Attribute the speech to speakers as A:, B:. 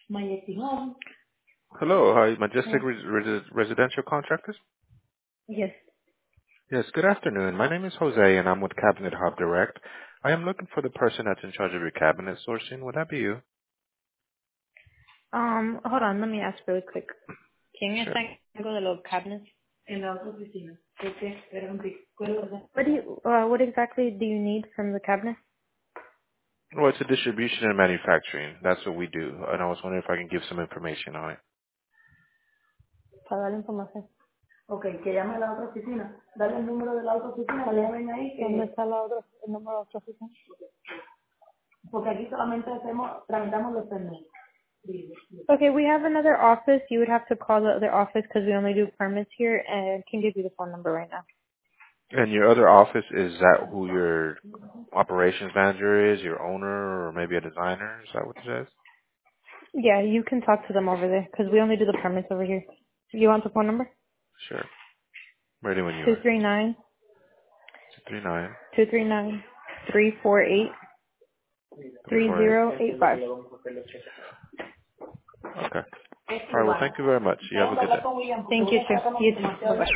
A: Majestic Home.
B: Hello. Hi, Majestic
A: Yes.
B: Residential Contractors?
A: Yes.
B: Yes, good afternoon. My name is Jose, and I'm with Cabinet Hub Direct. I am looking for the person that's in charge of your cabinet sourcing. Would that be you?
A: Hold on, let me ask really quick. ¿Quién
B: Sure.
A: está en cargo de los cabinets? En la otra oficina. Espera un tico. What exactly do you need from the cabinet?
B: Well, it's a distribution and manufacturing. That's what we do. And I was wondering if I can give some information on it.
A: Para dar información. Ok, que llame a la otra oficina. Dale el número de la otra oficina, le llamen ahí. ¿Dónde está el número de la otra oficina? Porque aquí solamente tramitamos los permisos. Okay, we have another office. You would have to call the other office because we only do permits here, and I can give you the phone number right now.
B: And your other office, is that who your operations manager is, your owner, or maybe a designer? Is that what it says?
A: Yeah, you can talk to them over there because we only do the permits over here. You want the phone number?
B: Sure. Ready when you
A: Two
B: are.
A: three nine
B: 239
A: two three nine 348 3085.
B: Okay. All right. Well, thank you very much. You have a good day.
A: Thank you, too. You too. Bye-bye.